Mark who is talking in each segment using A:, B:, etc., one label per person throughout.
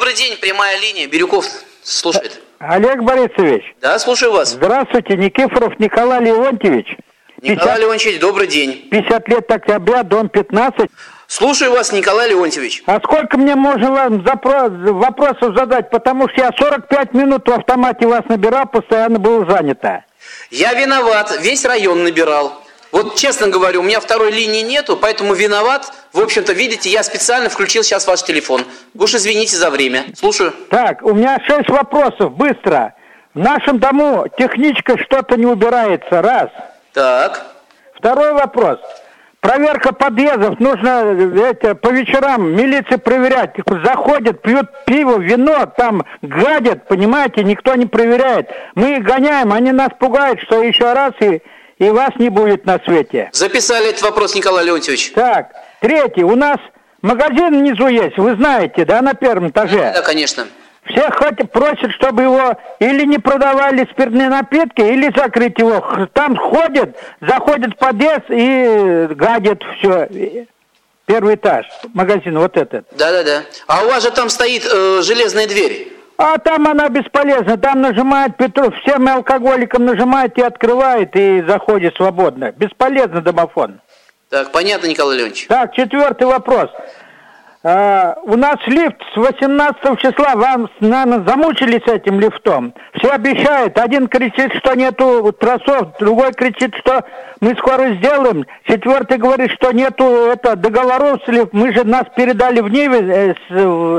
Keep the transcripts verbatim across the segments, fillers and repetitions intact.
A: Добрый день, прямая линия. Бирюков слушает.
B: Олег Борисович.
A: Да, слушаю вас.
B: Здравствуйте, Никифоров Николай Леонтьевич.
A: Николай пятьдесят... Леонтьевич, добрый день.
B: пятьдесят лет октября, дом пятнадцать.
A: Слушаю вас, Николай Леонтьевич.
B: А сколько мне можно вам запрос... вопросов задать, потому что я сорок пять минут в автомате вас набирал, постоянно был занято.
A: Я виноват, весь район набирал. Вот честно говорю, у меня второй линии нету, поэтому виноват. В общем-то, видите, я специально включил сейчас ваш телефон. Вы уж извините за время. Слушаю.
B: Так, у меня шесть вопросов, быстро. В нашем дому техничка что-то не убирается, раз.
A: Так.
B: Второй вопрос. Проверка подъездов. Нужно это, по вечерам милиции проверять. Заходят, пьют пиво, вино, там гадят, понимаете, никто не проверяет. Мы их гоняем, они нас пугают, что еще раз и... и вас не будет на свете.
A: Записали этот вопрос, Николай Леонтьевич.
B: Так, третий. У нас магазин внизу есть, вы знаете, да, на первом этаже?
A: Да, да, конечно.
B: Все хотят, просят, чтобы его или не продавали спиртные напитки, или закрыть его. Там ходят, заходят в подъезд и гадят все. Первый этаж, магазин вот этот.
A: Да-да-да. А у вас же там стоит э, железная дверь.
B: А там она бесполезна, там нажимает Петров, всем алкоголикам нажимает и открывает, и заходит свободно. Бесполезно домофон.
A: Так, понятно, Николай Леонидович.
B: Так, четвертый вопрос. А, у нас лифт с восемнадцатого числа, вам, наверное, замучились этим лифтом. Все обещают, один кричит, что нету тросов, другой кричит, что мы скоро сделаем. Четвертый говорит, что нету это, договоров с лифтом, мы же нас передали в Ниве, э, с,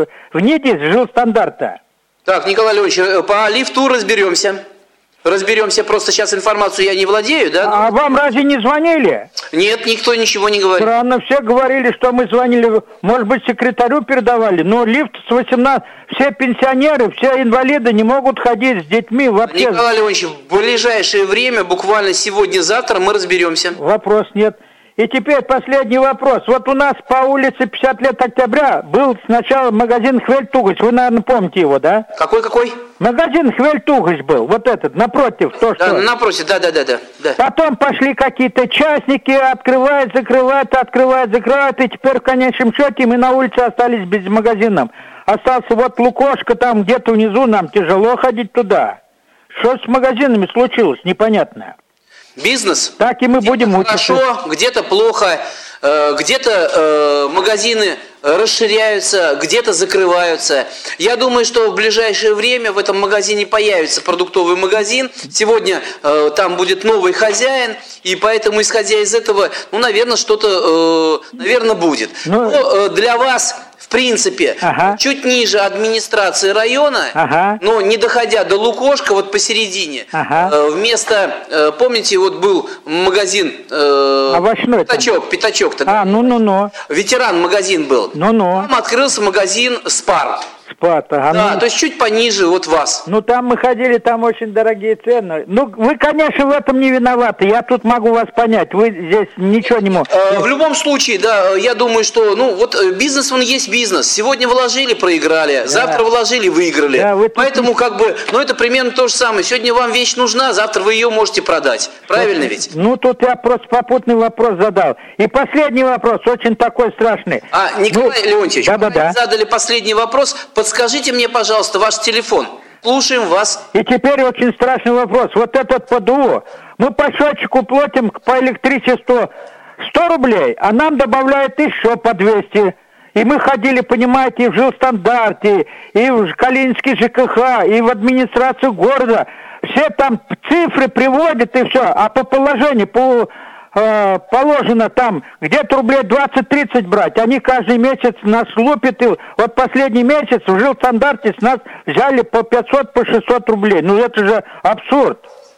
B: в НИДИ с жилстандарта.
A: Так, Николай Леонидович, по лифту разберемся. Разберемся, просто сейчас информацию я не владею, да?
B: А вам разве не звонили?
A: Нет, никто ничего не говорит.
B: Странно, все говорили, что мы звонили, может быть, секретарю передавали, но лифт с восемнадцати, все пенсионеры, все инвалиды не могут ходить с детьми вообще.
A: Николай Леонидович, в ближайшее время, буквально сегодня-завтра, мы разберемся.
B: Вопрос нет. И теперь последний вопрос. Вот у нас по улице пятьдесят лет октября был сначала магазин Хвельтугыч. Вы, наверное, помните его, да?
A: Какой-какой?
B: Магазин Хвельтугыч был, вот этот, напротив. То,
A: да,
B: что...
A: напротив, да-да-да. да.
B: Потом пошли какие-то частники, открывают, закрывают, открывают, закрывают. И теперь в конечном счете мы на улице остались без магазинов. Остался вот Лукошко там где-то внизу, нам тяжело ходить туда. Что с магазинами случилось, непонятно.
A: Бизнес.
B: Так и мы
A: где-то
B: будем
A: хорошо,
B: учиться.
A: где-то плохо, э, где-то э, магазины расширяются, где-то закрываются. Я думаю, что в ближайшее время в этом магазине появится продуктовый магазин. Сегодня э, там будет новый хозяин, и поэтому, исходя из этого, ну, наверное, что-то, э, наверное, будет.
B: Ну...
A: Но э, для вас... В принципе, ага. чуть ниже администрации района, ага. но не доходя до Лукошка, вот посередине, ага. э, вместо, э, помните, вот был магазин э,
B: овощной
A: Пятачок, Пятачок тогда.
B: А, ну-ну-ну.
A: Ветеран магазин был.
B: Ну-ну.
A: Там открылся магазин Спар.
B: Спар, ага.
A: Да,
B: ну...
A: то есть чуть пониже вот вас.
B: Ну там мы ходили, там очень дорогие цены. Ну, вы, конечно, в этом не виноваты. Я тут могу вас понять. Вы здесь ничего не можете.
A: Э, в любом случае, да, я думаю, что, ну, вот бизнес, он есть бизнес. Сегодня вложили, проиграли. Да. Завтра вложили, выиграли. Да, вы Поэтому, тут... как бы, ну, это примерно то же самое. Сегодня вам вещь нужна, завтра вы ее можете продать. Правильно
B: вот,
A: ведь?
B: Ну, тут я просто попутный вопрос задал. И последний вопрос, очень такой страшный.
A: А, Николай ну, Леонтьевич,
B: да, да,
A: вы
B: да.
A: задали последний вопрос. Подскажите мне, пожалуйста, ваш телефон. Слушаем вас.
B: И теперь очень страшный вопрос. Вот этот ПДУ. Мы по счетчику платим по электричеству сто рублей, а нам добавляют еще по двести. И мы ходили, понимаете, и в жилстандарте, и в Калининский ЖКХ, и в администрацию города. Все там цифры приводят и все. А по положению, по... положено там где-то рублей двадцать-тридцать брать. Они каждый месяц нас лупят. И вот последний месяц в жилстандарте с нас взяли по пятьсот, по шестьсот рублей. Ну это же абсурд.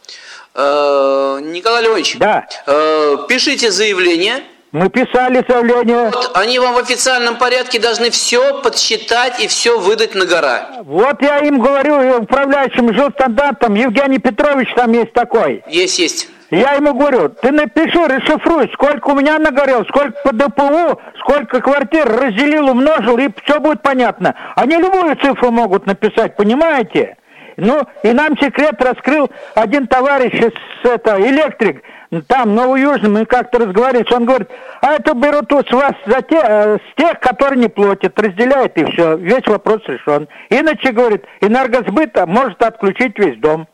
A: Николай Леонидович,
B: да.
A: Пишите заявление.
B: Мы писали заявление.
A: Вот они вам в официальном порядке должны все подсчитать и все выдать на гора.
B: Вот я им говорю, управляющим жилстандартом, Евгений Петрович там есть такой.
A: Есть, есть.
B: Я ему говорю, ты напиши, расшифруй, сколько у меня нагорел, сколько по ДПУ, сколько квартир разделил, умножил, и все будет понятно. Они любую цифру могут написать, понимаете? Ну, и нам секрет раскрыл один товарищ, с, это, электрик, там, Новоюжном, мы как-то разговаривали, он говорит, а это берут с вас за те, э, с тех, которые не платят, разделяет и все, весь вопрос решен. Иначе, говорит, энергосбыт может отключить весь дом.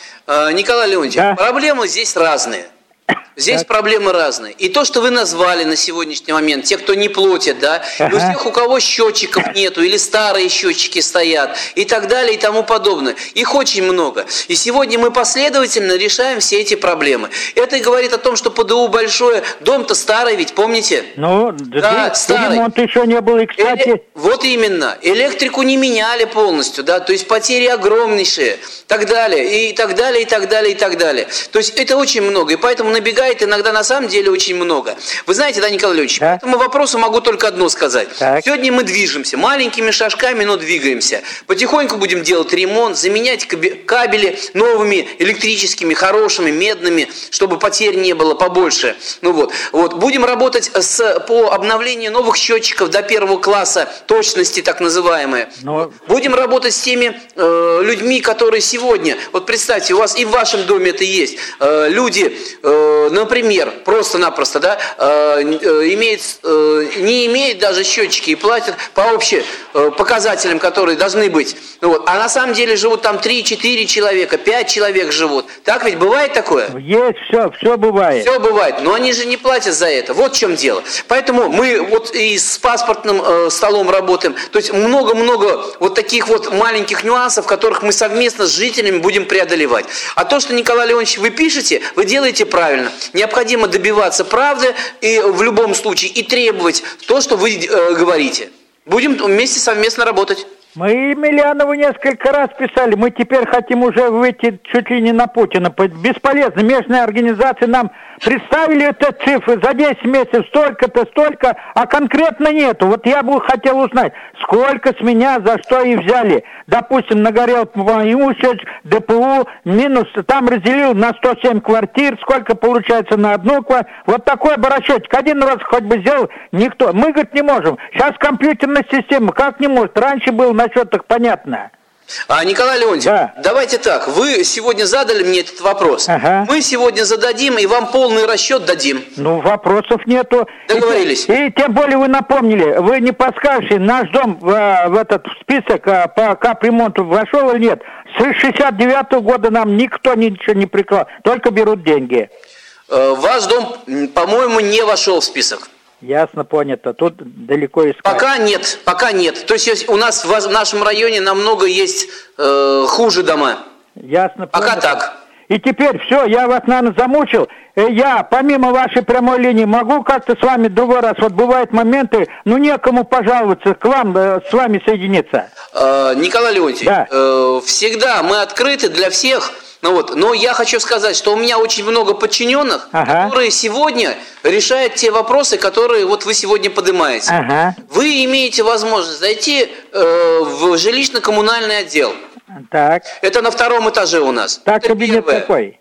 A: Николай Леонтьевич, да? Проблемы здесь разные. Здесь так. Проблемы разные. И то, что вы назвали на сегодняшний момент, те, кто не платит, да, ага. И у тех, у кого счетчиков нету, или старые счетчики стоят, и так далее, и тому подобное. Их очень много. И сегодня мы последовательно решаем все эти проблемы. Это говорит о том, что ПДУ большое, дом-то старый ведь, помните?
B: Ну, да, старый. Ремонт еще не было, и, кстати...
A: Эле... Вот именно. Электрику не меняли полностью, да, то есть потери огромнейшие, так далее, и так далее, и так далее, и так далее. То есть это очень много, и поэтому набегает иногда на самом деле очень много. Вы знаете, да, Николай Леонидович, да? По этому вопросу могу только одно сказать. Так. Сегодня мы движемся, маленькими шажками, но двигаемся. Потихоньку будем делать ремонт, заменять кабели новыми, электрическими, хорошими, медными, чтобы потерь не было побольше. Ну вот, вот. Будем работать с, по обновлению новых счетчиков до первого класса точности, так называемые. Но... Будем работать с теми э, людьми, которые сегодня, вот представьте, у вас и в вашем доме это есть, э, люди, э, например, просто-напросто, да, э, имеет, э, не имеет даже счетчики и платят по общим э, показателям, которые должны быть. Ну, вот. А на самом деле живут там три-четыре человека, пять человек живут. Так ведь бывает такое?
B: Есть, все, все бывает.
A: Все бывает, но они же не платят за это. Вот в чем дело. Поэтому мы вот и с паспортным э, столом работаем. То есть много-много вот таких вот маленьких нюансов, которых мы совместно с жителями будем преодолевать. А то, что, Николай Леонидович, вы пишете, вы делаете правильно. Необходимо добиваться правды и в любом случае и требовать то, что вы э, говорите. Будем вместе совместно работать.
B: Мы Емельянову несколько раз писали, мы теперь хотим уже выйти чуть ли не на Путина. Бесполезно, местные организации нам представили эти цифры за десять месяцев, столько-то, столько, а конкретно нету. Вот я бы хотел узнать, сколько с меня за что и взяли. Допустим, нагорел по моему счету ДПУ, минус, там разделил на сто семь квартир, сколько получается на одну квартиру. Вот такой бы расчетик, один раз хоть бы сделал, никто. Мы, говорит, не можем. Сейчас компьютерная система, как не может? Раньше был на счетах понятно.
A: А, Николай Леонидович, да. Давайте так, вы сегодня задали мне этот вопрос. Ага. Мы сегодня зададим и вам полный расчет дадим.
B: Ну, вопросов нету.
A: Договорились.
B: И, и тем более вы напомнили, вы не подскажете, наш дом в, в этот список по капремонту вошел или нет? С шестьдесят девятого года нам никто ничего не приклал, только берут деньги.
A: Э, ваш дом, по-моему, не вошел в список.
B: Ясно, понято. Тут далеко искать.
A: Пока нет, пока нет. То есть у нас в нашем районе намного есть э, хуже дома.
B: Ясно,
A: пока
B: понято.
A: Так.
B: И теперь все, я вас, наверное, замучил. Я, помимо вашей прямой линии, могу как-то с вами в другой раз. Вот бывают моменты, ну, некому пожаловаться, к вам, с вами соединиться.
A: Э, Николай Леонтьевич,
B: да.
A: э, всегда мы открыты для всех. Ну вот, но я хочу сказать, что у меня очень много подчиненных, ага. которые сегодня решают те вопросы, которые вот вы сегодня поднимаете. Ага. Вы имеете возможность зайти э, в жилищно-коммунальный отдел.
B: Так.
A: Это на втором этаже у нас.
B: Так,
A: это
B: кабинет
A: первое.
B: Какой?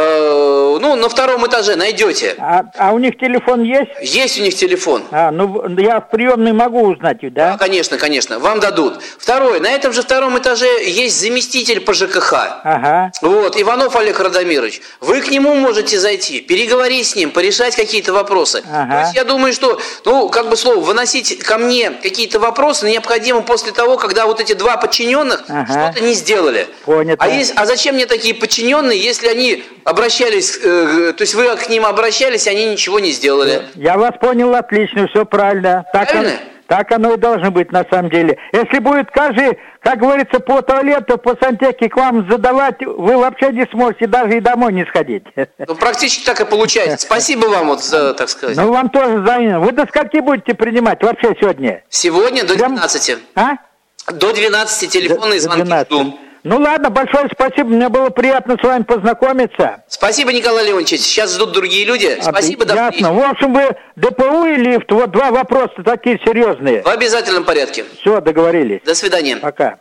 A: Э, ну, на втором этаже найдете.
B: А, а у них телефон есть?
A: Есть у них телефон.
B: А, ну я в приемной могу узнать, да?
A: Да, конечно, конечно, вам дадут. Второе, на этом же втором этаже есть заместитель по ЖКХ. Ага. Вот, Иванов Олег Радомирович. Вы к нему можете зайти, переговорить с ним, порешать какие-то вопросы. Ага. То есть я думаю, что, ну, как бы слово, выносить ко мне какие-то вопросы необходимо после того, когда вот эти два подчиненных ага. что-то не сделали.
B: Понятно.
A: А, есть, а зачем мне такие подчиненные, если они обращались, э, то есть вы к ним обращались, они ничего не сделали?
B: Я вас понял отлично, все правильно. Так
A: правильно?
B: Оно, так оно и должно быть на самом деле. Если будет каждый, как говорится, по туалету, по сантехнике к вам задавать, вы вообще не сможете даже и домой не сходить.
A: Ну, практически так и получается. Спасибо вам, вот, за, так сказать.
B: Ну, вам тоже взаимно. Вы до скольки будете принимать вообще сегодня?
A: Сегодня до двенадцати.
B: А?
A: До двенадцати телефонные
B: до,
A: звонки
B: до
A: жду.
B: Ну ладно, большое спасибо, мне было приятно с вами познакомиться.
A: Спасибо, Николай Леонидович, сейчас ждут другие люди. Спасибо, до встречи.
B: Ясно, в общем, вы ДПУ и лифт, вот два вопроса такие серьезные.
A: В обязательном порядке.
B: Все, договорились.
A: До свидания.
B: Пока.